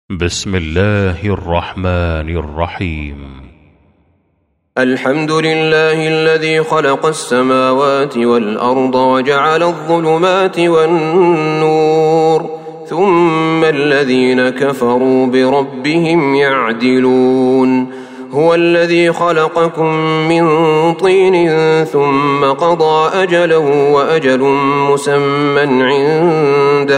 بسم الله الرحمن الرحيم. الحمد لله الذي خلق السماوات والأرض وجعل الظلمات والنور ثم الذين كفروا بربهم يعدلون. هو الذي خلقكم من طين ثم قضى أجلا وأجل مسمى عنده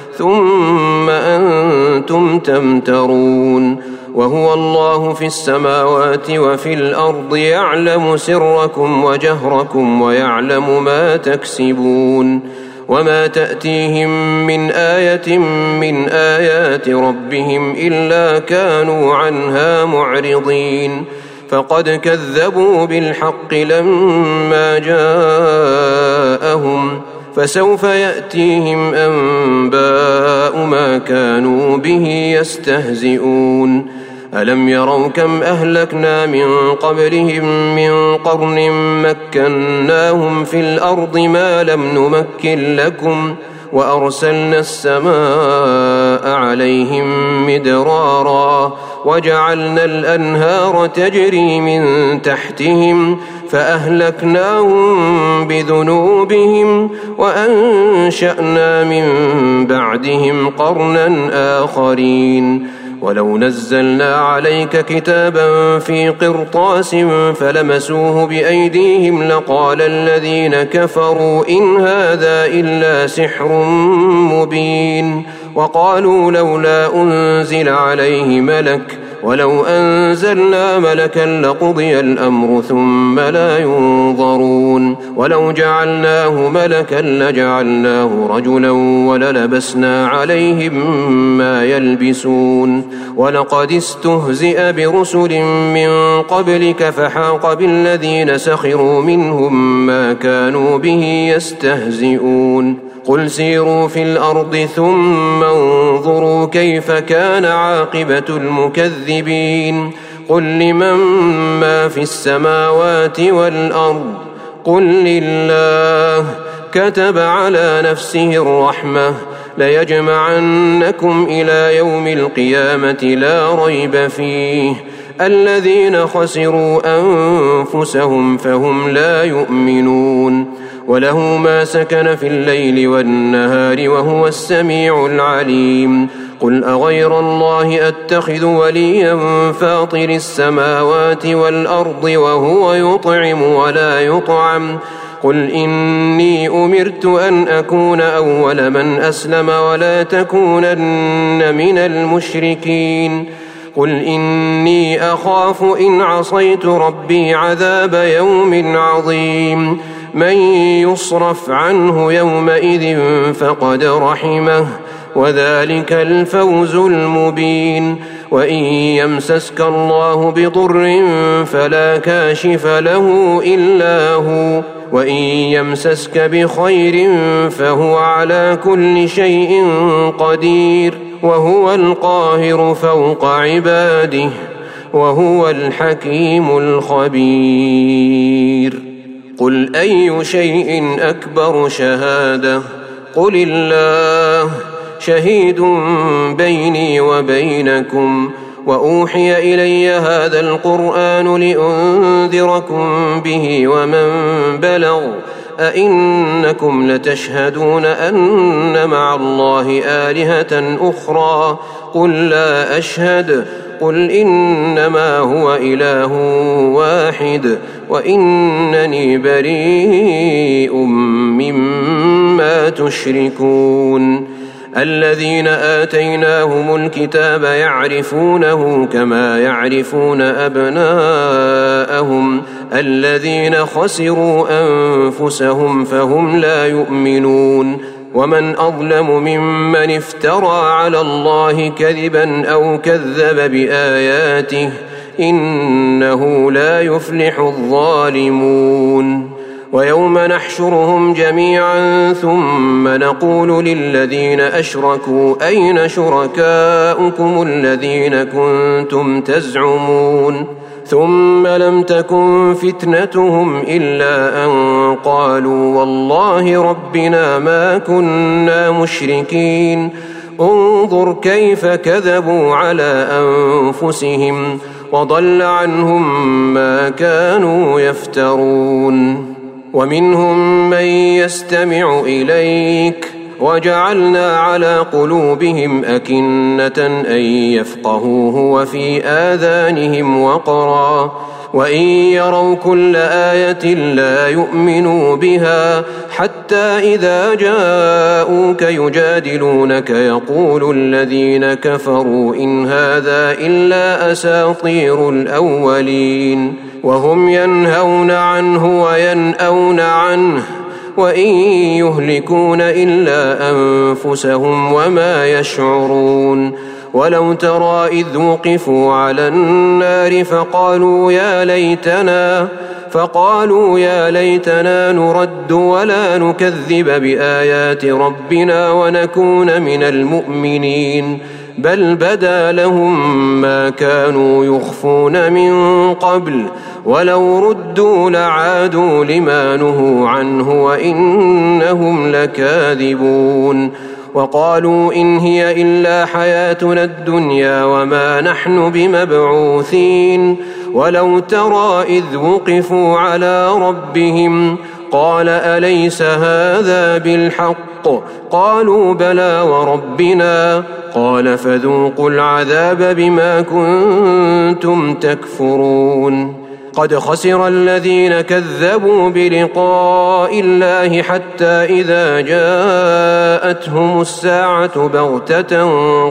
ثم أنتم تمترون. وهو الله في السماوات وفي الأرض يعلم سركم وجهركم ويعلم ما تكسبون. وما تأتيهم من آية من آيات ربهم إلا كانوا عنها معرضين. فقد كذبوا بالحق لما جاءهم فسوف يأتيهم أنباء ما كانوا به يستهزئون. ألم يروا كم أهلكنا من قبلهم من قرن مكناهم في الأرض ما لم نمكن لكم وأرسلنا السماء عليهم مدرارا وجعلنا الأنهار تجري من تحتهم فأهلكناهم بذنوبهم وأنشأنا من بعدهم قرنا آخرين. ولو نزلنا عليك كتابا في قرطاس فلمسوه بأيديهم لقال الذين كفروا إن هذا إلا سحر مبين. وقالوا لولا أنزل عليه ملك ولو أنزلنا ملكا لقضي الأمر ثم لا ينظرون. ولو جعلناه ملكا لجعلناه رجلا وللبسنا عليهم ما يلبسون. ولقد استهزئ برسل من قبلك فحاق بالذين سخروا منهم ما كانوا به يستهزئون. قل سيروا في الأرض ثم انظروا كيف كان عاقبة المكذبين. قل لمن ما في السماوات والأرض قل لله كتب على نفسه الرحمة ليجمعنكم إلى يوم القيامة لا ريب فيه. الذين خسروا أنفسهم فهم لا يؤمنون. وله ما سكن في الليل والنهار وهو السميع العليم. قل أغير الله أتخذ وليا فاطر السماوات والأرض وهو يطعم ولا يطعم. قل إني أمرت أن أكون أول من أسلم ولا تكونن من المشركين. قل إني أخاف إن عصيت ربي عذاب يوم عظيم. من يصرف عنه يومئذ فقد رحمه وذلك الفوز المبين. وإن يمسسك الله بضر فلا كاشف له إلا هو وإن يمسسك بخير فهو على كل شيء قدير وهو القاهر فوق عباده وهو الحكيم الخبير. قل أي شيء أكبر شهادة قل الله شهيد بيني وبينكم. وأوحي إلي هذا القرآن لأنذركم به ومن بلغ. أئنكم لتشهدون أن مع الله آلهة أخرى قل لا أشهد. قل إنما هو إله واحد وإنني بريء مما تشركون. الذين آتيناهم الكتاب يعرفونه كما يعرفون أبناءهم الذين خسروا أنفسهم فهم لا يؤمنون. ومن أظلم ممن افترى على الله كذبا أو كذب بآياته إنه لا يفلح الظالمون. ويوم نحشرهم جميعا ثم نقول للذين أشركوا أين شركاؤكم الذين كنتم تزعمون. ثم لم تكن فتنتهم إلا أن قالوا والله ربنا ما كنا مشركين. انظر كيف كذبوا على أنفسهم وضل عنهم ما كانوا يفترون. ومنهم من يستمع إليك وجعلنا على قلوبهم أكنة أن يفقهوه وفي آذانهم وقرا وإن يروا كل آية لا يؤمنوا بها حتى إذا جاءوك يجادلونك يقول الذين كفروا إن هذا إلا أساطير الأولين وهم ينهون عنه وينأون عنه وإن يهلكون إلا أنفسهم وما يشعرون. ولو ترى إذ وقفوا على النار فقالوا يا ليتنا نرد ولا نكذب بآيات ربنا ونكون من المؤمنين بل بدا لهم ما كانوا يخفون من قبل ولو ردوا لعادوا لما نهوا عنه وإنهم لكاذبون. وقالوا إن هي إلا حياتنا الدنيا وما نحن بمبعوثين. ولو ترى إذ وقفوا على ربهم قال أليس هذا بالحق قالوا بلى وربنا قال فذوقوا العذاب بما كنتم تكفرون. قد خسر الذين كذبوا بلقاء الله حتى إذا جاءتهم الساعة بغتة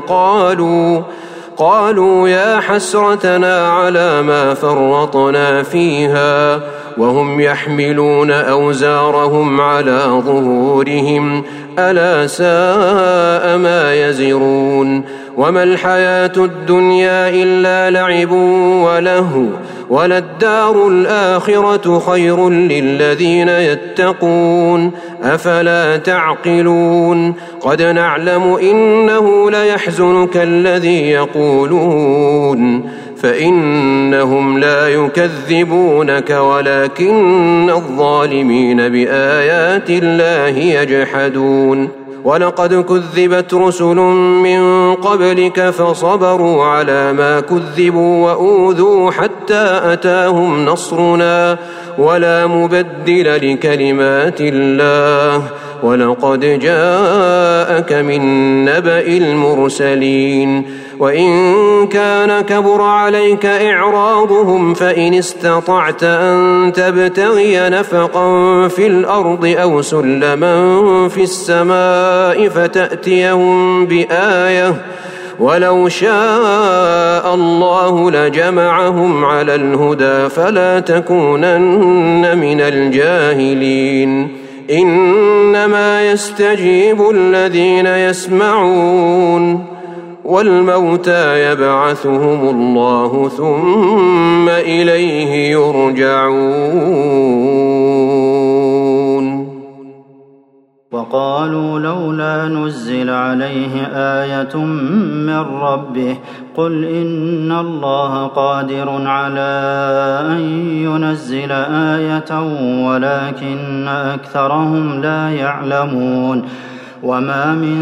قالوا يا حسرتنا على ما فرطنا فيها وهم يحملون أوزارهم على ظهورهم ألا ساء ما يزرون. وما الحياة الدنيا إلا لعب ولهو وللدار الآخرة خير للذين يتقون أفلا تعقلون. قد نعلم إنه ليحزنك الذي يقولون فإنهم لا يكذبونك ولكن الظالمين بآيات الله يجحدون. ولقد كذبت رسل من قبلك فصبروا على ما كذبوا وأوذوا حتى أتاهم نصرنا ولا مبدل لكلمات الله ولقد جاءك من نبأ المرسلين. وإن كان كبر عليك إعراضهم فإن استطعت أن تبتغي نفقا في الأرض أو سلما في السماء فتأتيهم بآية ولو شاء الله لجمعهم على الهدى فلا تكونن من الجاهلين. إنما يستجيب الذين يسمعون والموتى يبعثهم الله ثم إليه يرجعون. وقالوا لولا نزل عليه آية من ربه قل إن الله قادر على أن ينزل آية ولكن أكثرهم لا يعلمون. وما من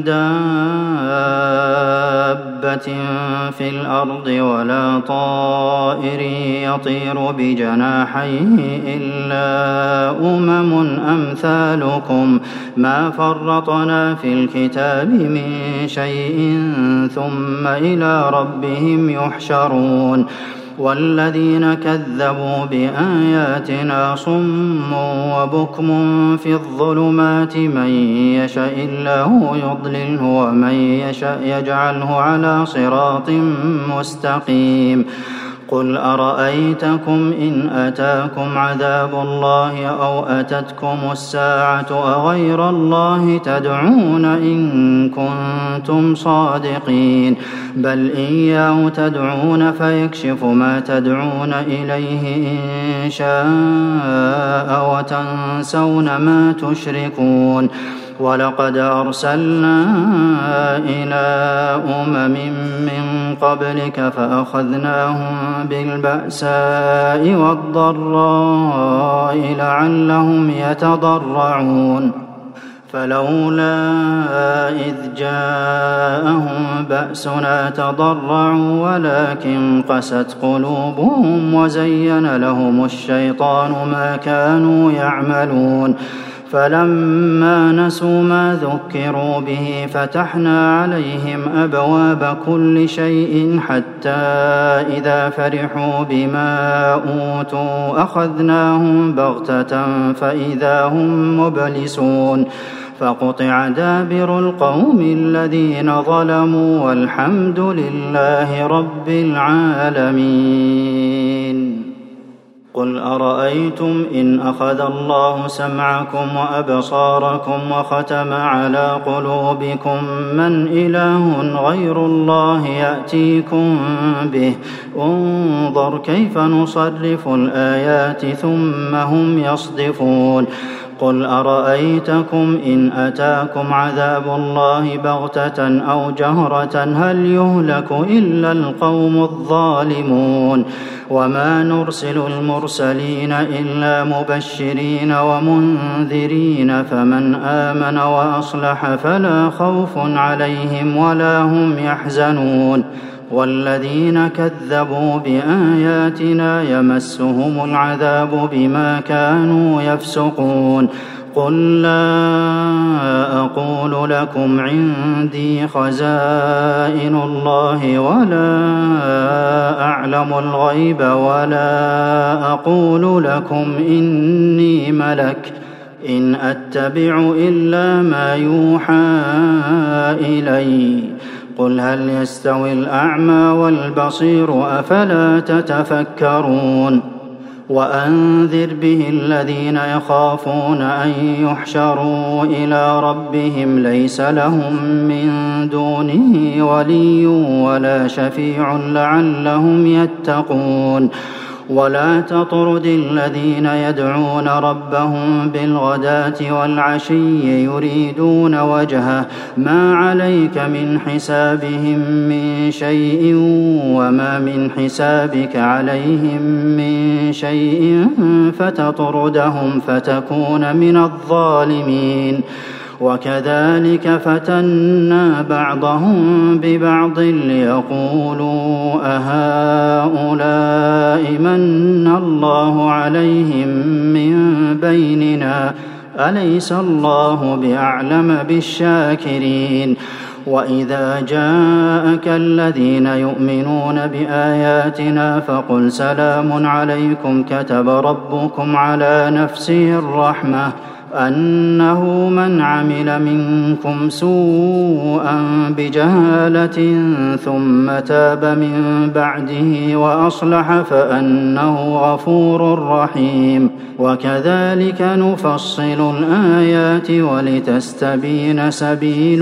دابة في الأرض ولا طائر يطير بجناحيه إلا أمثالكم ما فرطنا في الكتاب من شيء ثم إلى ربهم يحشرون. والذين كذبوا بآياتنا صم وبكم في الظلمات من يشاء الله يضلله ومن يشاء يجعله على صراط مستقيم. قل أرأيتكم إن أتاكم عذاب الله أو أتتكم الساعة أغير الله تدعون إن كنتم صادقين بل إياه تدعون فيكشف ما تدعون إليه إن شاء وتنسون ما تشركون. ولقد أرسلنا إلى من قبلك فأخذناهم بالبأساء والضراء لعلهم يتضرعون. فلولا إذ جاءهم بأسنا تضرعوا ولكن قست قلوبهم وزين لهم الشيطان ما كانوا يعملون فلما نسوا ما ذكروا به فتحنا عليهم أبواب كل شيء حتى إذا فرحوا بما أوتوا أخذناهم بغتة فإذا هم مبلسون فقطع دابر القوم الذين ظلموا والحمد لله رب العالمين. قل أرأيتم إن أخذ الله سمعكم وأبصاركم وختم على قلوبكم من إله غير الله يأتيكم به انظر كيف نصرف الآيات ثم هم يصدفون. قل أرأيتكم إن أتاكم عذاب الله بغتة أو جهرة هل يهلك إلا القوم الظالمون وما نرسل المرسلين إلا مبشرين ومنذرين فمن آمن وأصلح فلا خوف عليهم ولا هم يحزنون والذين كذبوا بآياتنا يمسهم العذاب بما كانوا يفسقون. قل لا أقول لكم عندي خزائن الله ولا أعلم الغيب ولا أقول لكم إني ملك إن أتبع إلا ما يوحى إلي. قل هل يستوي الأعمى والبصير أفلا تتفكرون. وأنذر به الذين يخافون أن يحشروا إلى ربهم ليس لهم من دونه ولي ولا شفيع لعلهم يتقون. ولا تطرد الذين يدعون ربهم بالغداة والعشي يريدون وجهه ما عليك من حسابهم من شيء وما من حسابك عليهم من شيء فتطردهم فتكون من الظالمين. وكذلك فتنا بعضهم ببعض ليقولوا أهؤلاء من الله عليهم من بيننا أليس الله بأعلم بالشاكرين. وإذا جاءك الذين يؤمنون بآياتنا فقل سلام عليكم كتب ربكم على نفسه الرحمة أنه من عمل منكم سوءا بجهالة ثم تاب من بعده وأصلح فأنه غفور رحيم. وكذلك نفصل الآيات ولتستبين سبيل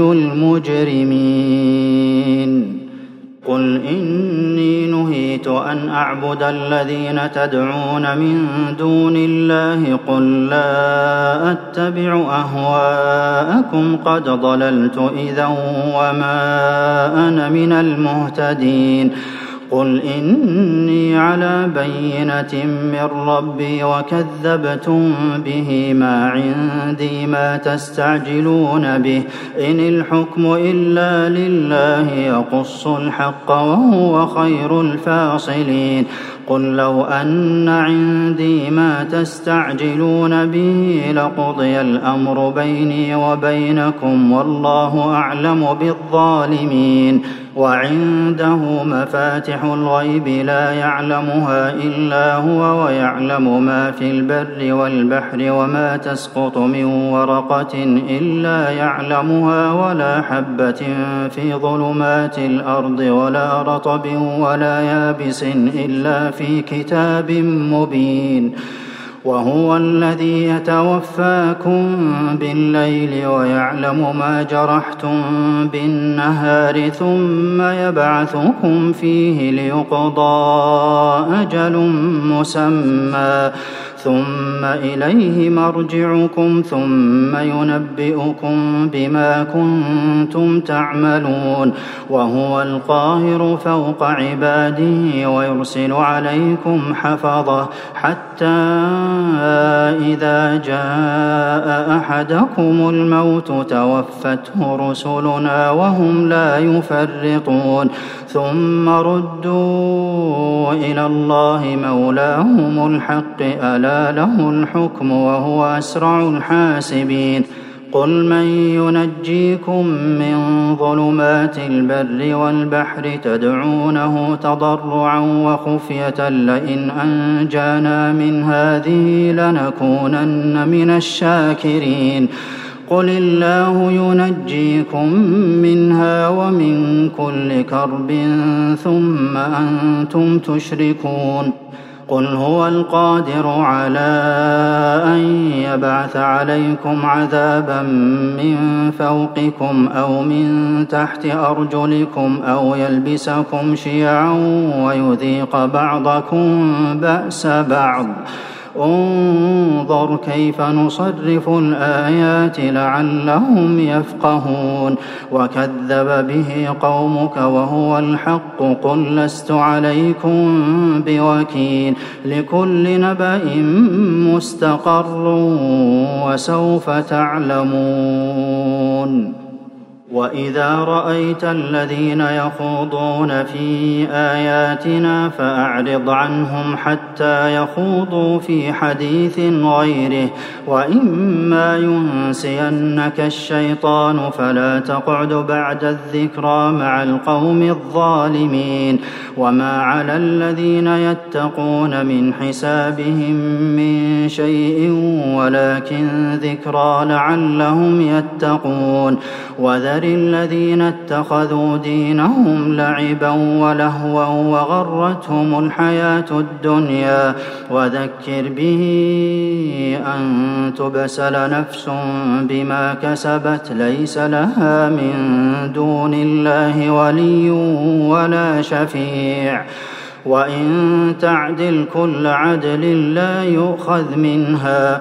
المجرمين. قل إني نهيت أن أعبد الذين تدعون من دون الله قل لا أتبع أهواءكم قد ضللت إذا وما أنا من المهتدين. قل إني على بينة من ربي وكذبتم به ما عندي ما تستعجلون به إن الحكم إلا لله يقص الحق وهو خير الفاصلين. قل لو أن عندي ما تستعجلون به لقضي الأمر بيني وبينكم والله أعلم بالظالمين. وعنده مفاتح الغيب لا يعلمها إلا هو ويعلم ما في البر والبحر وما تسقط من ورقة إلا يعلمها ولا حبة في ظلمات الأرض ولا رطب ولا يابس إلا في كتاب مبين. وهو الذي يتوفاكم بالليل ويعلم ما جرحتم بالنهار ثم يبعثكم فيه ليقضى أجل مسمى ثم إليه مرجعكم ثم ينبئكم بما كنتم تعملون وهو القاهر فوق عباده ويرسل عليكم حفظة حتى إذا جاء أحدكم الموت توفته رسلنا وهم لا يفرطون ثم ردوا إلى الله مولاهم الحق ألا له الحكم وهو أسرع الحاسبين قل من ينجيكم من ظلمات البر والبحر تدعونه تضرعا وخفية لئن أنجانا من هذه لنكونن من الشاكرين قل الله ينجيكم منها ومن كل كرب ثم أنتم تشركون قل هو القادر على أن يبعث عليكم عذابا من فوقكم أو من تحت أرجلكم أو يلبسكم شيعا ويذيق بعضكم بأس بعض انظر كيف نصرف الآيات لعلهم يفقهون وكذب به قومك وهو الحق قل لست عليكم بوكيل لكل نبأ مستقر وسوف تعلمون وإذا رأيت الذين يخوضون في آياتنا فأعرض عنهم حتى يخوضوا في حديث غيره وإما ينسينك الشيطان فلا تقعد بعد الذكرى مع القوم الظالمين وما على الذين يتقون من حسابهم من شيء ولكن ذكرى لعلهم يتقون وذر الذين اتخذوا دينهم لعبا ولهوا وغرتهم الحياة الدنيا وذكر به أن تبسل نفس بما كسبت ليس لها من دون الله ولي ولا شفيع وإن تعدل كل عدل لا يؤخذ منها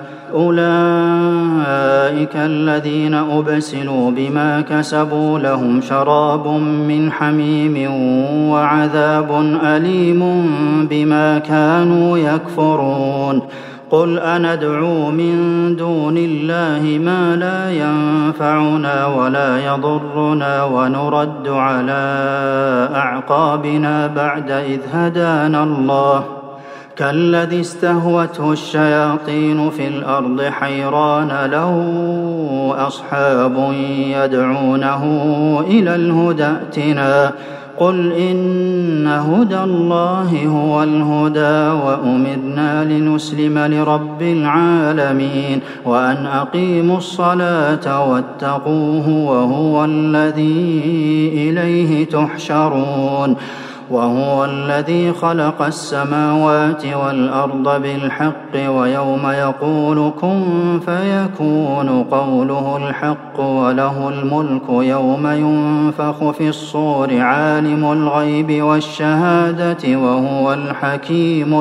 أولئك الذين أبسلوا بما كسبوا لهم شراب من حميم وعذاب أليم بما كانوا يكفرون قل أندعو من دون الله ما لا ينفعنا ولا يضرنا ونرد على أعقابنا بعد إذ هدانا الله كالذي استهوته الشياطين في الأرض حيران له أصحاب يدعونه إلى الهدى ائتنا قل إن هدى الله هو الهدى وأمرنا لنسلم لرب العالمين وأن أقيموا الصلاة واتقوه وهو الذي إليه تحشرون وهو الذي خلق السماوات والأرض بالحق ويوم يقول كن فيكون قوله الحق وله الملك يوم ينفخ في الصور عالم الغيب والشهادة وهو الحكيم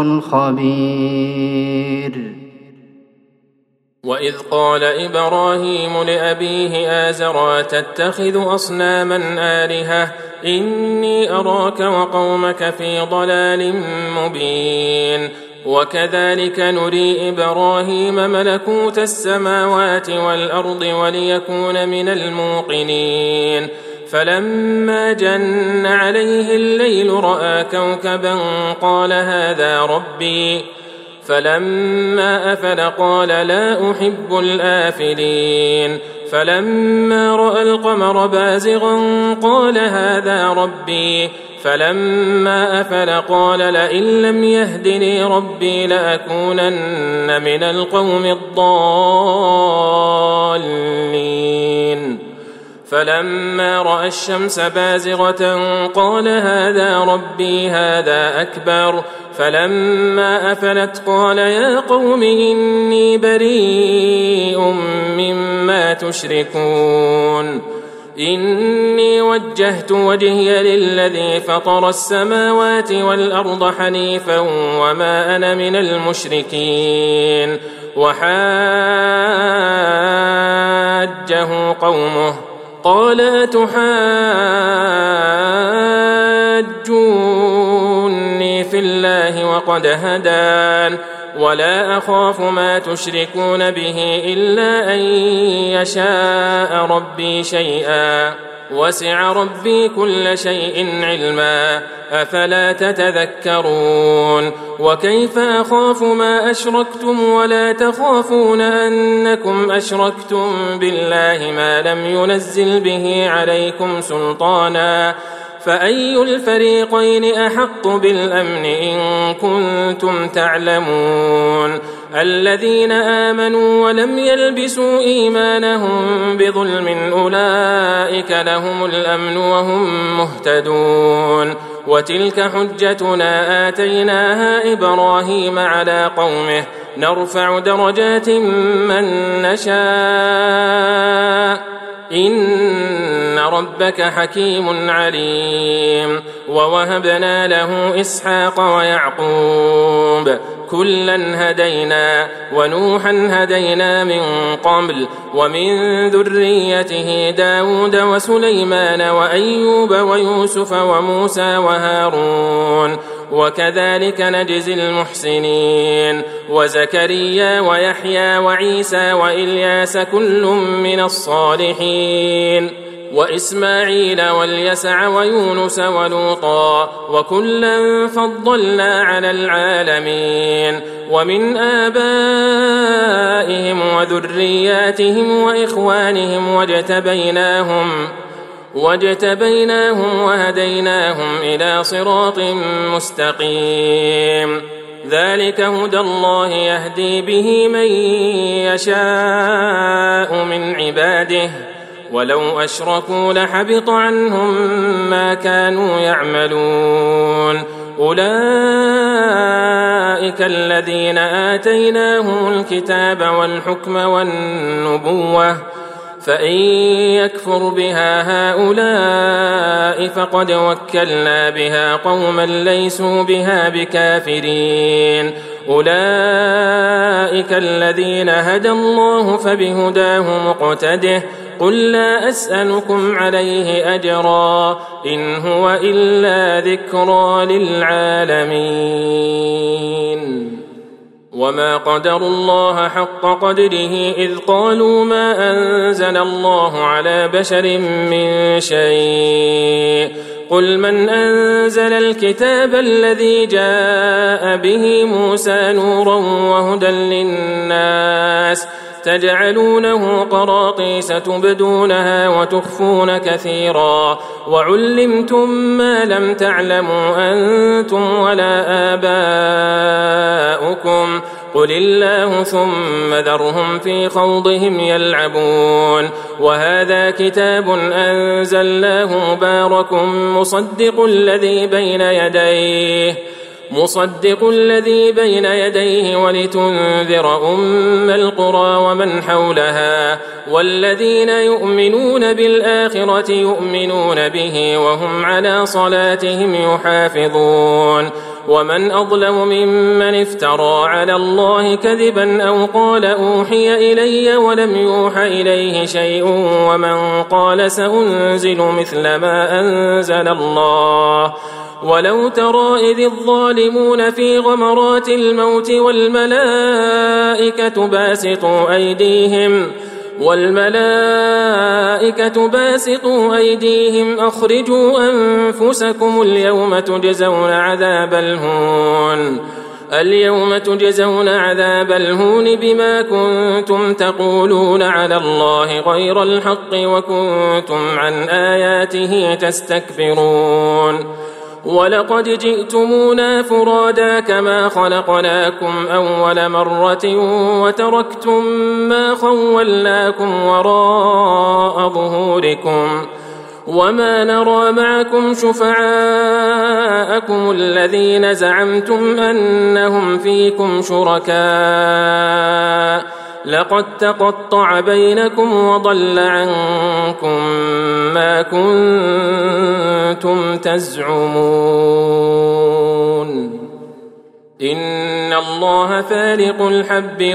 الخبير وإذ قال إبراهيم لأبيه آزر تتخذ أصناما آلهة إني أراك وقومك في ضلال مبين وكذلك نري إبراهيم ملكوت السماوات والأرض وليكون من الموقنين فلما جن عليه الليل رأى كوكبا قال هذا ربي فلما أفل قال لا أحب الآفلين فلما رأى القمر بازغا قال هذا ربي فلما أفل قال لئن لم يهدني ربي لأكونن من القوم الضالين فلما رأى الشمس بازغة قال هذا ربي هذا أكبر فلما أفلت قال يا قوم إني بريء مما تشركون إني وجهت وجهي للذي فطر السماوات والأرض حنيفا وما أنا من المشركين. وحاجه قومه قال أتحاجوني في الله وقد هدان ولا أخاف ما تشركون به إلا أن يشاء ربي شيئا وسع ربي كل شيء علما أفلا تتذكرون. وكيف أخاف ما أشركتم ولا تخافون أنكم أشركتم بالله ما لم ينزل به عليكم سلطانا فأي الفريقين أحق بالأمن إن كنتم تعلمون. الذين آمنوا ولم يلبسوا إيمانهم بظلم أولئك لهم الأمن وهم مهتدون. وتلك حجتنا آتيناها إبراهيم على قومه نرفع درجات من نشاء إن ربك حكيم عليم. ووهبنا له إسحاق ويعقوب كلا هدينا ونوحا هدينا من قبل ومن ذريته داود وسليمان وأيوب ويوسف وموسى وهارون وكذلك نجزي المحسنين. وزكريا ويحيى وعيسى وإلياس كل من الصالحين وإسماعيل واليسع ويونس ولوطا وكلا فضلنا على العالمين. ومن آبائهم وذرياتهم وإخوانهم واجتبيناهم وهديناهم إلى صراط مستقيم. ذلك هدى الله يهدي به من يشاء من عباده ولو أشركوا لحبط عنهم ما كانوا يعملون. أولئك الذين آتيناهم الكتاب والحكم والنبوة فإن يكفر بها هؤلاء فقد وكلنا بها قوما ليسوا بها بكافرين. أولئك الذين هدى الله فبهداه مقتده قل لا أسألكم عليه أجرا إن هو إلا ذكرى للعالمين. وما قدروا الله حق قدره إذ قالوا ما أنزل الله على بشر من شيء قل من أنزل الكتاب الذي جاء به موسى نورا وهدى للناس تجعلونه قراطيس تبدونها وتخفون كثيرا وعلمتم ما لم تعلموا أنتم ولا آباؤكم قل الله ثم ذرهم في خوضهم يلعبون. وهذا كتاب أنزلناه مبارك مصدق الذي بين يديه ولتنذر أم القرى ومن حولها والذين يؤمنون بالآخرة يؤمنون به وهم على صلاتهم يحافظون. ومن أظلم ممن افترى على الله كذبا أو قال أوحي إلي ولم يوح إليه شيء ومن قال سأنزل مثل ما أنزل الله. ولو ترى إذ الظالمون في غمرات الموت والملائكة باسطوا أيديهم أخرجوا أنفسكم اليوم تجزون عذاب الهون بما كنتم تقولون على الله غير الحق وكنتم عن آياته تستكبرون. ولقد جئتمونا فرادا كما خلقناكم أول مرة وتركتم ما خولناكم وراء ظهوركم وما نرى معكم شفعاءكم الذين زعمتم أنهم فيكم شركاء لقد تقطع بينكم وضل عنكم ما كنتم تزعمون إن الله فالق الحب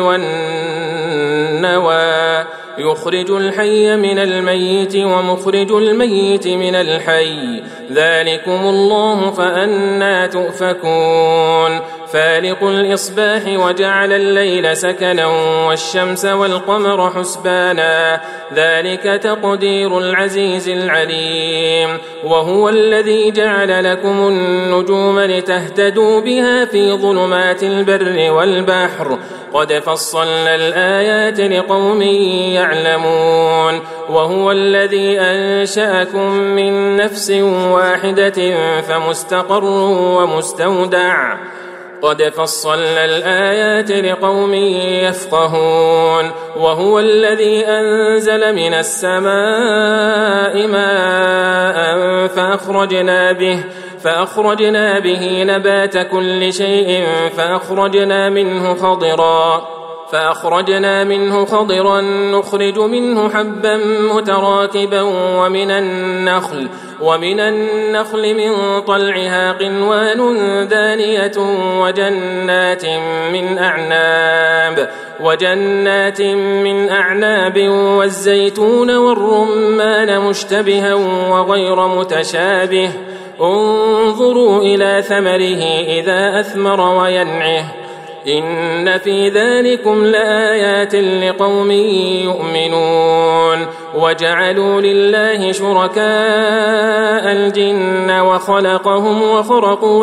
والنوى يخرج الحي من الميت ومخرج الميت من الحي ذلكم الله فأنى تؤفكون فالق الإصباح وجعل الليل سكنا والشمس والقمر حسبانا ذلك تقدير العزيز العليم وهو الذي جعل لكم النجوم لتهتدوا بها في ظلمات البر والبحر قد فصلنا الآيات لقوم يعلمون وهو الذي أنشأكم من نفس واحدة فمستقر ومستودع قد فصلنا الآيات لقوم يفقهون وهو الذي أنزل من السماء ماء فأخرجنا به نبات كل شيء فأخرجنا منه خضرا نخرج منه حبا متراكبا ومن النخل من طلعها قنوان دانية وجنات من أعناب والزيتون والرمان مشتبها وغير متشابه انظروا إلى ثمره إذا أثمر وينعه إن في ذلكم لآيات لقوم يؤمنون وجعلوا لله شركاء الجن وخلقهم وخرقوا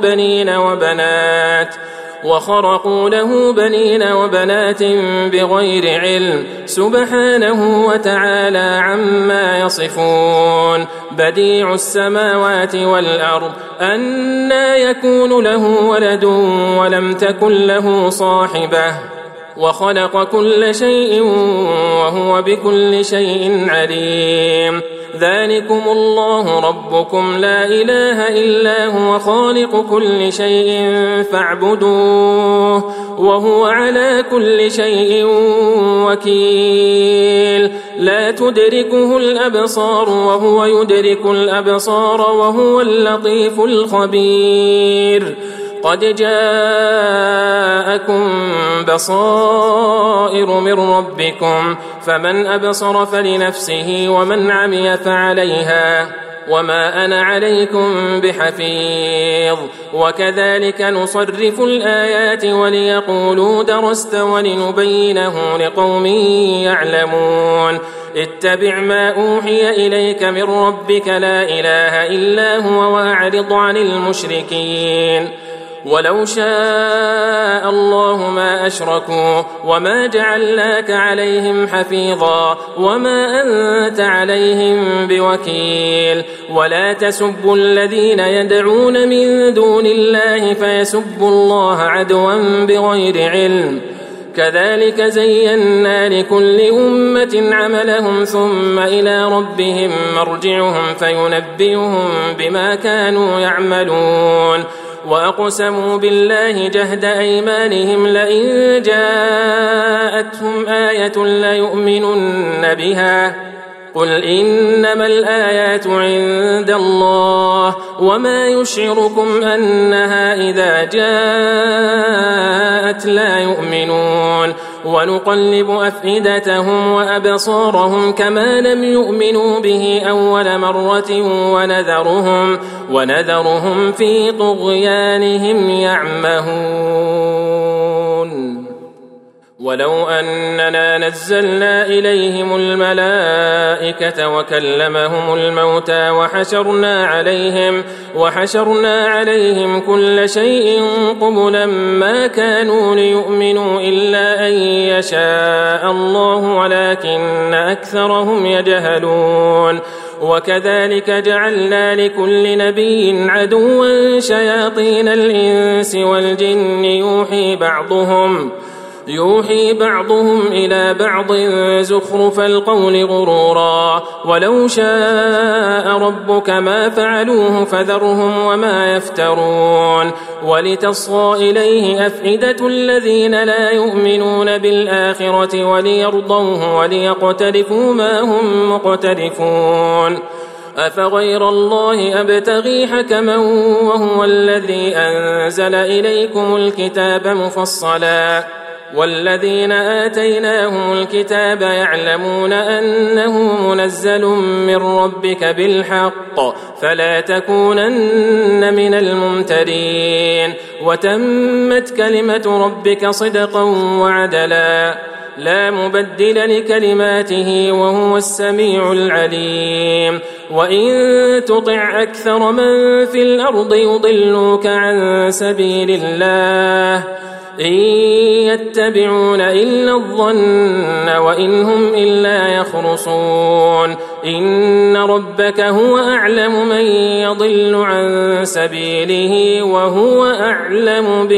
له بنين وبنات بغير علم سبحانه وتعالى عما يصفون بديع السماوات والأرض أنى يكون له ولد ولم تكن له صاحبة وخلق كل شيء وهو بكل شيء عليم ذلكم الله ربكم لا إله إلا هو خالق كل شيء فاعبدوه وهو على كل شيء وكيل لا تدركه الأبصار وهو يدرك الأبصار وهو اللطيف الخبير قد جاءكم بصائر من ربكم فمن أبصر فلنفسه ومن عمي فعليها وما أنا عليكم بحفيظ وكذلك نصرف الآيات وليقولوا درست ولنبينه لقوم يعلمون اتبع ما أوحي إليك من ربك لا إله إلا هو وأعرض عن المشركين ولو شاء الله ما أشركوا وما جعلناك عليهم حفيظا وما أنت عليهم بوكيل ولا تسبوا الذين يدعون من دون الله فيسبوا الله عدوا بغير علم كذلك زينا لكل أمة عملهم ثم إلى ربهم مرجعهم فينبئهم بما كانوا يعملون وأقسموا بالله جهد أيمانهم لئن جاءتهم آية ليؤمنن بها قل إنما الآيات عند الله وما يشعركم أنها إذا جاءت لا يؤمنون ونقلب أفئدتهم وأبصارهم كما لم يؤمنوا به أول مرة ونذرهم في طغيانهم يعمهون ولو أننا نزلنا إليهم الملائكة وكلمهم الموتى وحشرنا عليهم كل شيء قبلا ما كانوا ليؤمنوا إلا أن يشاء الله ولكن أكثرهم يجهلون وكذلك جعلنا لكل نبي عدوا شياطين الإنس والجن يوحي بعضهم إلى بعض زخرف القول غرورا ولو شاء ربك ما فعلوه فذرهم وما يفترون ولتصغى إليه أفئدة الذين لا يؤمنون بالآخرة وليرضوه وليقترفوا ما هم مقترفون أفغير الله أبتغي حكما وهو الذي أنزل إليكم الكتاب مفصلا والذين آتيناهم الكتاب يعلمون أنه منزل من ربك بالحق فلا تكونن من الممترين وتمت كلمة ربك صدقا وعدلا لا مبدل لكلماته وهو السميع العليم وإن تطع أكثر من في الأرض يضلوك عن سبيل الله إن يتبعون إلا الظن وإن هم إلا يخرصون إن ربك هو أعلم من يضل عن سبيله وهو أعلم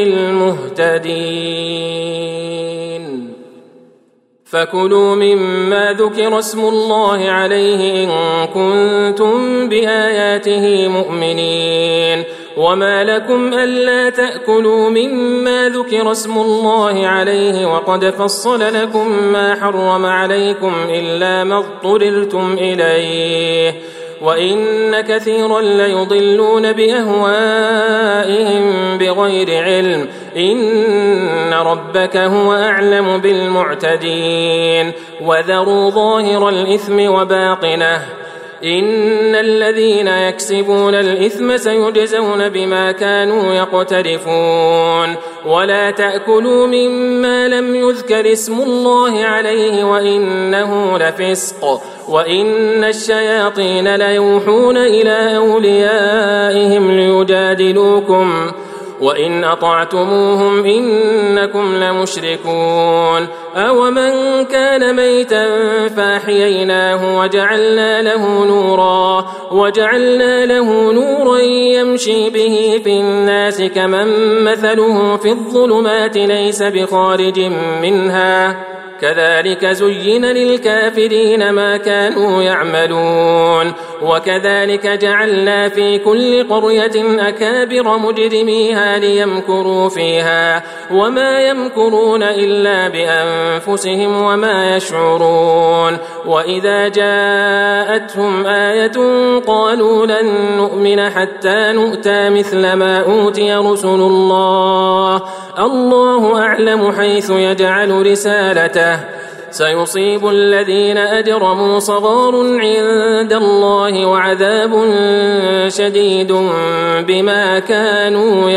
بالمهتدين فكلوا مما ذكر اسم الله عليه إن كنتم بآياته مؤمنين وما لكم ألا تأكلوا مما ذكر اسم الله عليه وقد فصل لكم ما حرم عليكم إلا ما اضطررتم إليه وإن كثيرا ليضلون بأهوائهم بغير علم إن ربك هو أعلم بالمعتدين وذروا ظاهر الإثم وباطنه إن الذين يكسبون الإثم سيجزون بما كانوا يقترفون ولا تأكلوا مما لم يذكر اسم الله عليه وإنه لفسق وإن الشياطين ليوحون إلى أوليائهم ليجادلوكم وإن أطعتموهم إنكم لمشركون أومن كان ميتا فأحييناه وجعلنا له نورا يمشي به في الناس كمن مثله في الظلمات ليس بخارج منها كذلك زين للكافرين ما كانوا يعملون وكذلك جعلنا في كل قرية أكابر مجرميها ليمكروا فيها وما يمكرون إلا بأنفسهم وما يشعرون وإذا جاءتهم آية قالوا لن نؤمن حتى نؤتى مثل ما أوتي رسل الله أعلم حيث يجعل رسالته سيصيب الذين أجرموا صغار عند الله وعذاب شديد بما كانوا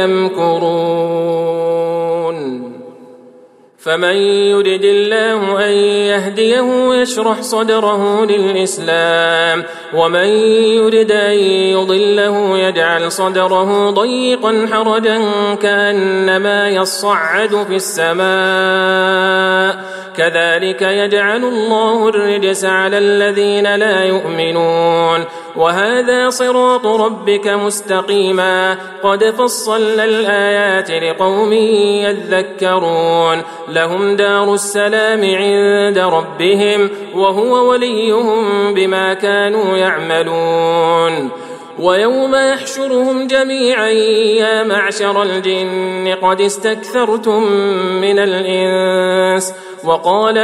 يمكرون فمن يرد الله أن يهديه يشرح صدره للإسلام ومن يرد أن يضله يجعل صدره ضيقا حرجا كأنما يصعد في السماء كذلك يجعل الله الرجس على الذين لا يؤمنون وهذا صراط ربك مستقيما قد فصلنا الآيات لقوم يذكرون لهم دار السلام عند ربهم وهو وليهم بما كانوا يعملون ويوم يحشرهم جميعا يا معشر الجن قد استكثرتم من الإنس وقال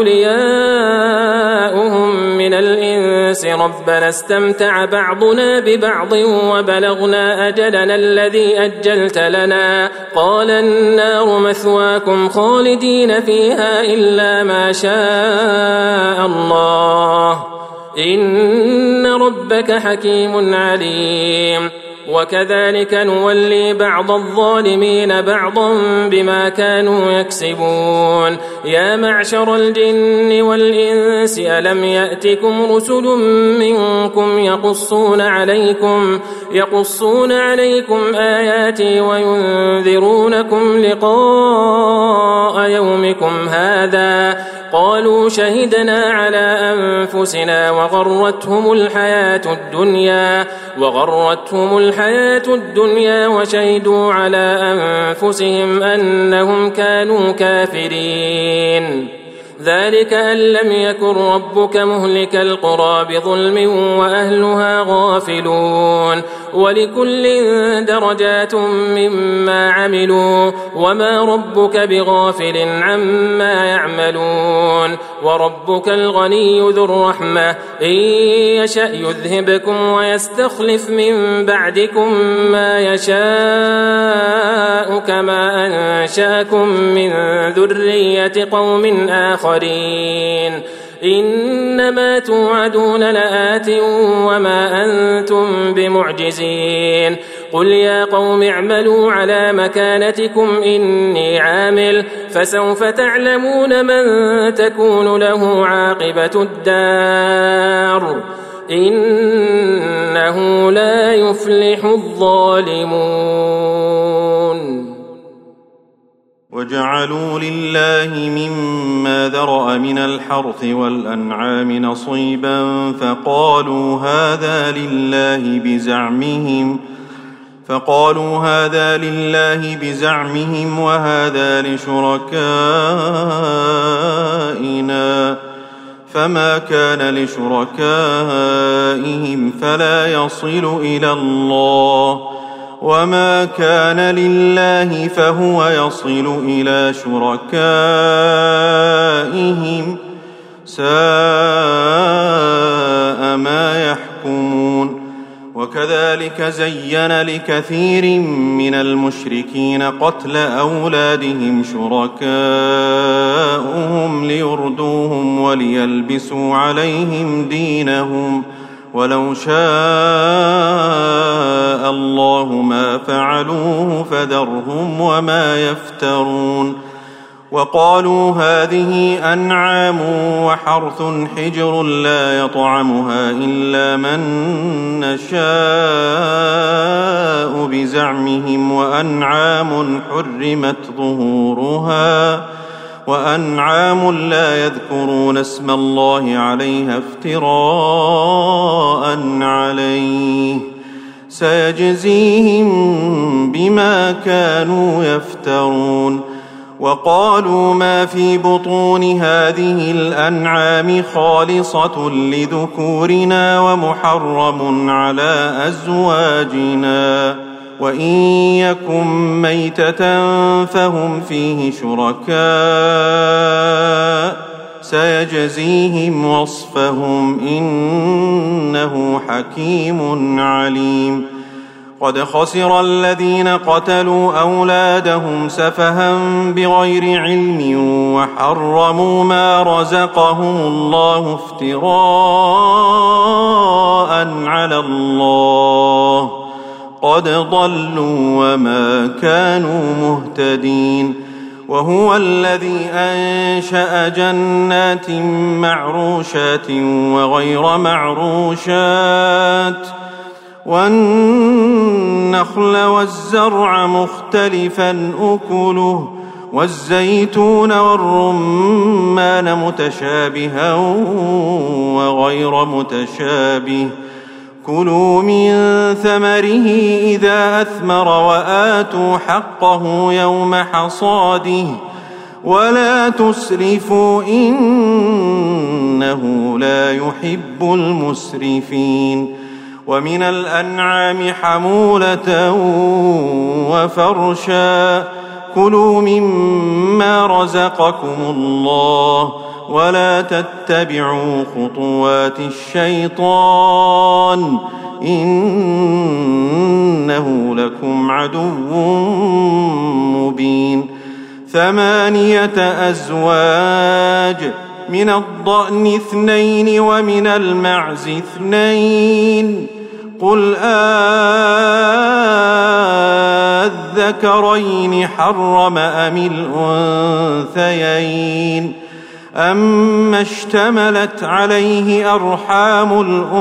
أولياؤهم من الإنس ربنا استمتع بعضنا ببعض وبلغنا أجلنا الذي أجلت لنا قال النار مثواكم خالدين فيها إلا ما شاء الله إن ربك حكيم عليم وكذلك نولي بعض الظالمين بعضا بما كانوا يكسبون يا معشر الجن والإنس ألم يأتكم رسل منكم يقصون عليكم آياتي وينذرونكم لقاء يومكم هذا قالوا شهدنا على أنفسنا وغرتهم الحياة الدنيا وشهدوا على أنفسهم أنهم كانوا كافرين. ذلك أن لم يكن ربك مهلك القرى بظلم وأهلها غافلون ولكل درجات مما عملوا وما ربك بغافل عما يعملون وربك الغني ذو الرحمة إن يشأ يذهبكم ويستخلف من بعدكم ما يشاء كما أنشأكم من ذرية قوم آخرين إنما توعدون لآت وما أنتم بمعجزين. قل يا قوم اعملوا على مكانتكم إني عامل فسوف تعلمون من تكون له عاقبة الدار إنه لا يفلح الظالمون. وجعلوا لله مما ذرأ من الحرث والأنعام نصيبا فقالوا هذا لله بزعمهم وهذا لشركائنا فما كان لشركائهم فلا يصل إلى الله وما كان لله فهو يصل إلى شركائهم ساء ما يحكمون. وكذلك زين لكثير من المشركين قتل أولادهم شركاؤهم ليردوهم وليلبسوا عليهم دينهم ولو شاء الله ما فعلوه فذرهم وما يفترون. وقالوا هذه أنعام وحرث حجر لا يطعمها إلا من نشاء بزعمهم وأنعام حرمت ظهورها وأنعام لا يذكرون اسم الله عليها افتراء عليه سيجزيهم بما كانوا يفترون. وقالوا ما في بطون هذه الأنعام خالصة لذكورنا ومحرم على أزواجنا وإن يكن ميتة فهم فيه شركاء سيجزيهم وصفهم إنه حكيم عليم. قد خسر الذين قتلوا أولادهم سفها بغير علم وحرموا ما رزقهم الله افتراء على الله قد ضلوا وما كانوا مهتدين. وهو الذي أنشأ جنات معروشات وغير معروشات والنخل والزرع مختلفا أكله والزيتون والرمان متشابها وغير متشابه كلوا من ثمره إذا أثمر وآتوا حقه يوم حصاده ولا تسرفوا إنه لا يحب المسرفين. ومن الأنعام حمولة وفرشا كلوا مما رزقكم الله ولا تتبعوا خطوات الشيطان إنه لكم عدو مبين. 8 أزواج من الضأن 2 ومن المعز 2 قل الذكرين حرم أم الأنثيين أما اشتملت عليه أرحام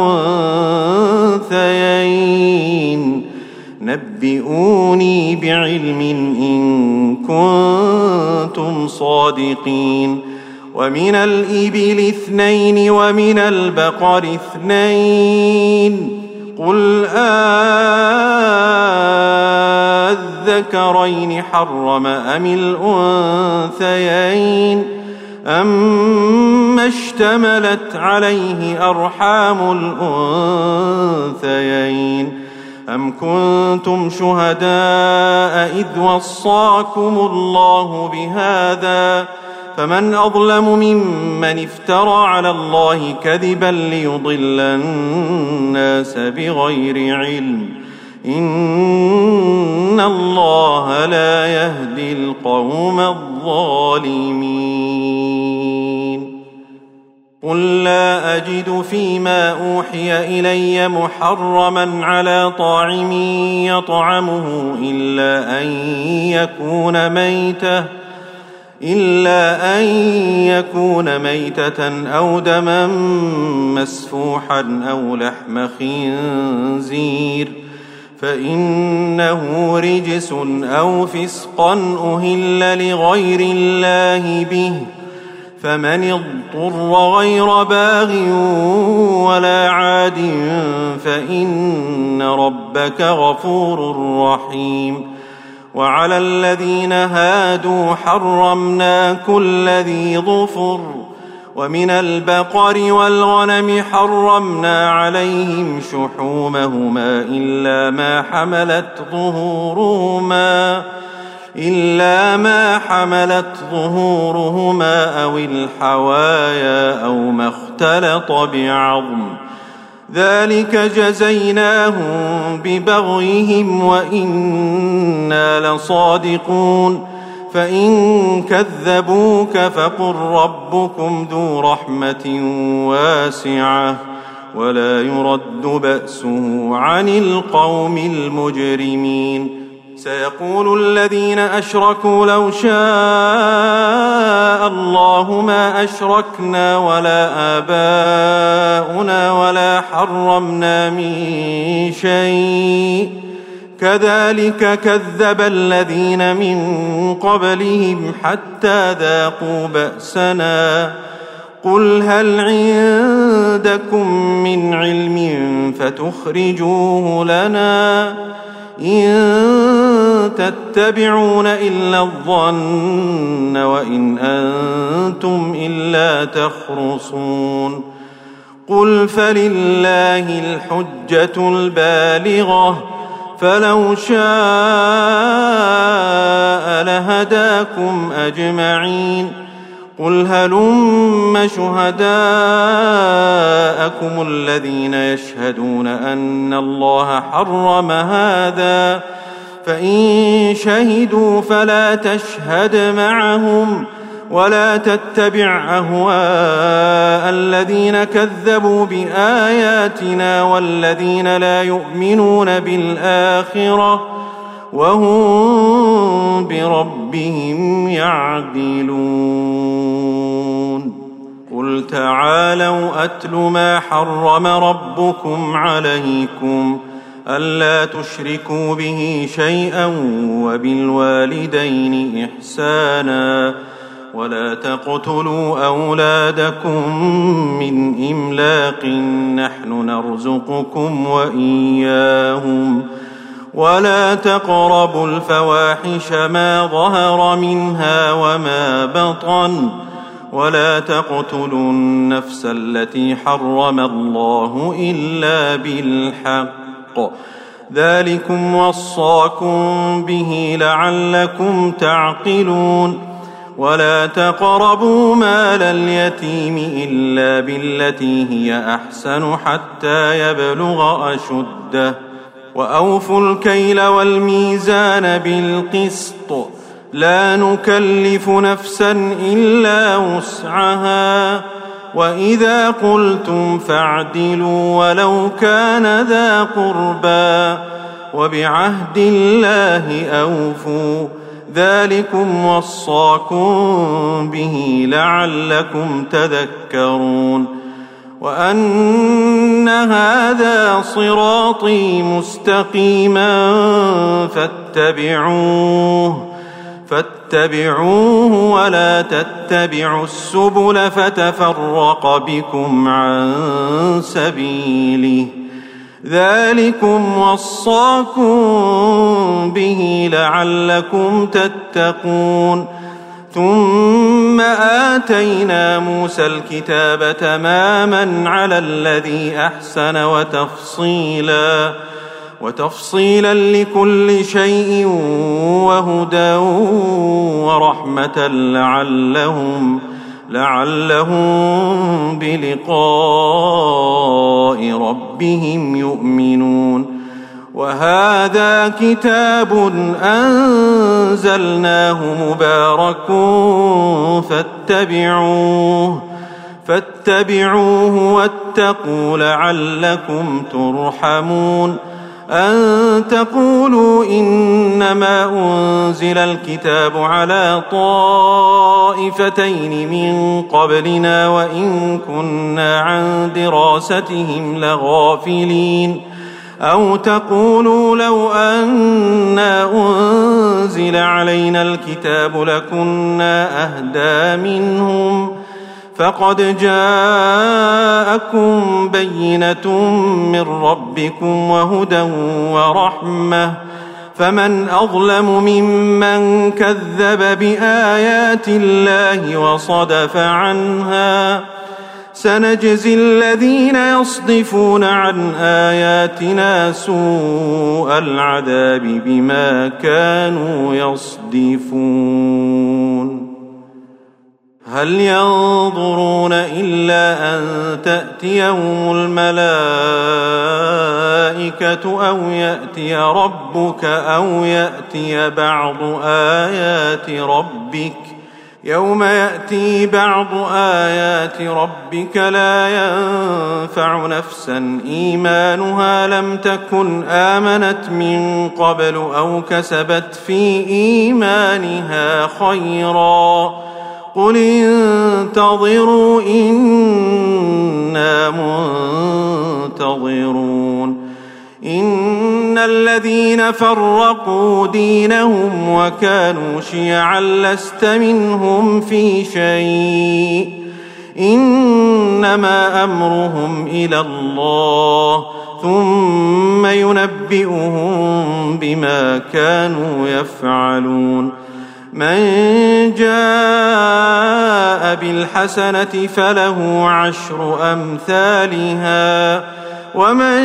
الأنثيين نبئوني بعلم إن كنتم صادقين. ومن الإبل 2 ومن البقر 2 قل أذكرين حرم أم الأنثيين أما اشتملت عليه أرحام الأنثيين أم كنتم شهداء إذ وصاكم الله بهذا فمن أظلم ممن افترى على الله كذبا ليضل الناس بغير علم إن الله لا يهدي القوم الظالمين قل لا أجد فيما أوحي إلي محرما على طاعم يطعمه إلا أن يكون ميتة أو دما مسفوحا أو لحم خنزير فإنه رجس أو فسقا أهل لغير الله به فمن اضطر غير باغ ولا عاد فإن ربك غفور رحيم وعلى الذين هادوا حرمنا كل ذي ظفر ومن البقر والغنم حرمنا عليهم شحومهما إلا ما حملت ظهورهما أو الحوايا أو ما اختلط بعظم ذلك جزيناهم ببغيهم وإنا لصادقون فإن كذبوك فقل ربكم ذو رحمة واسعة ولا يرد بأسه عن القوم المجرمين سيقول الذين أشركوا لو شاء الله ما أشركنا ولا آباؤنا ولا حرمنا من شيء كذلك كذب الذين من قبلهم حتى ذاقوا بأسنا قل هل عندكم من علم فتخرجوه لنا إن تتبعون إلا الظن وإن أنتم إلا تخرصون قل فلله الحجة البالغة فلو شاء لهداكم أجمعين قل هلم شهداءكم الذين يشهدون أن الله حرم هذا فإن شهدوا فلا تشهد معهم ولا تتبع أهواء الذين كذبوا بآياتنا والذين لا يؤمنون بالآخرة وهم بربهم يعدلون قل تعالوا أتل ما حرم ربكم عليكم ألا تشركوا به شيئا وبالوالدين إحسانا ولا تقتلوا أولادكم من إملاق نحن نرزقكم وإياهم ولا تقربوا الفواحش ما ظهر منها وما بطن ولا تقتلوا النفس التي حرم الله إلا بالحق ذلكم وصاكم به لعلكم تعقلون ولا تقربوا مال اليتيم إلا بالتي هي أحسن حتى يبلغ أشده وأوفوا الكيل والميزان بالقسط لا نكلف نفسا إلا وسعها وإذا قلتم فاعدلوا ولو كان ذا قربى وبعهد الله أوفوا ذلكم وصاكم به لعلكم تذكرون وأن هذا صراطي مستقيما فاتبعوه ولا تتبعوا السبل فتفرق بكم عن سبيله ذلكم وصاكم به لعلكم تتقون ثم آتينا موسى الكتاب تماما على الذي أحسن وتفصيلا لكل شيء وهدى ورحمة لعلهم بلقاء ربهم يؤمنون وهذا كتاب أنزلناه مبارك فاتبعوه واتقوا لعلكم ترحمون أن تقولوا إنما أنزل الكتاب على طائفتين من قبلنا وإن كنا عن دراستهم لغافلين أو تقولوا لو أنا أنزل علينا الكتاب لكنا أهدى منهم فقد جاءكم بينة من ربكم وهدى ورحمة فمن أظلم ممن كذب بآيات الله وصدف عنها سنجزي الذين يصدفون عن آياتنا سوء العذاب بما كانوا يصدفون هل ينظرون إلا أن تأتيهم الملائكة أو يأتي ربك أو يأتي بعض آيات ربك يوم يأتي بعض آيات ربك لا ينفع نفسا إيمانها لم تكن آمنت من قبل أو كسبت في إيمانها خيرا قل انتظروا إنا منتظرون إن الذين فرقوا دينهم وكانوا شيعا لست منهم في شيء إنما أمرهم إلى الله ثم ينبئهم بما كانوا يفعلون من جاء بالحسنة فله 10 أمثالها ومن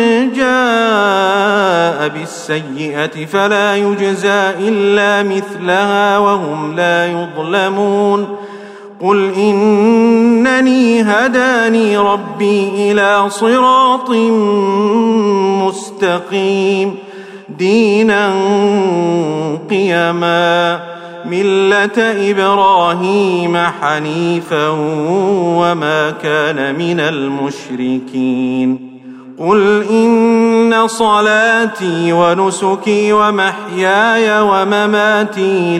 جاء بالسيئة فلا يجزى إلا مثلها وهم لا يظلمون قل إنني هداني ربي إلى صراط مستقيم دينا قيما ملة إبراهيم حنيفا وما كان من المشركين قل إن صلاتي ونسكي ومحياي ومماتي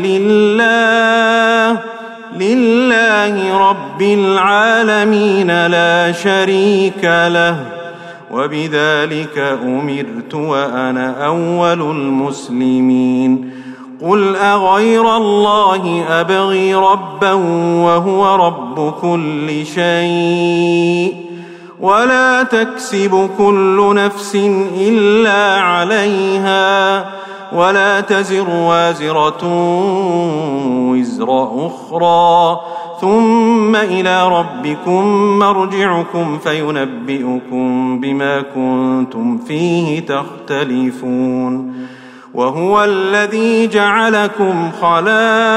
لله رب العالمين لا شريك له وبذلك أمرت وأنا أول المسلمين قل أغير الله أبغي ربا وهو رب كل شيء ولا تكسب كل نفس إلا عليها ولا تزر وازرة وزر أخرى ثم إلى ربكم مرجعكم فينبئكم بما كنتم فيه تختلفون وهو الذي جعلكم خلائف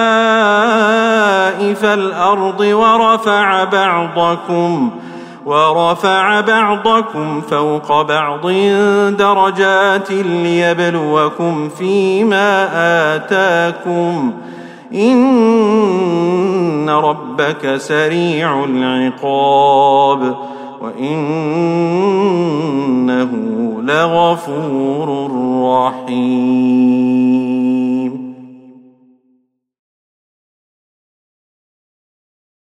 الأرض ورفع بعضكم فوق بعض درجات ليبلوكم فيما آتاكم إن ربك سريع العقاب وإنه لغفور رحيم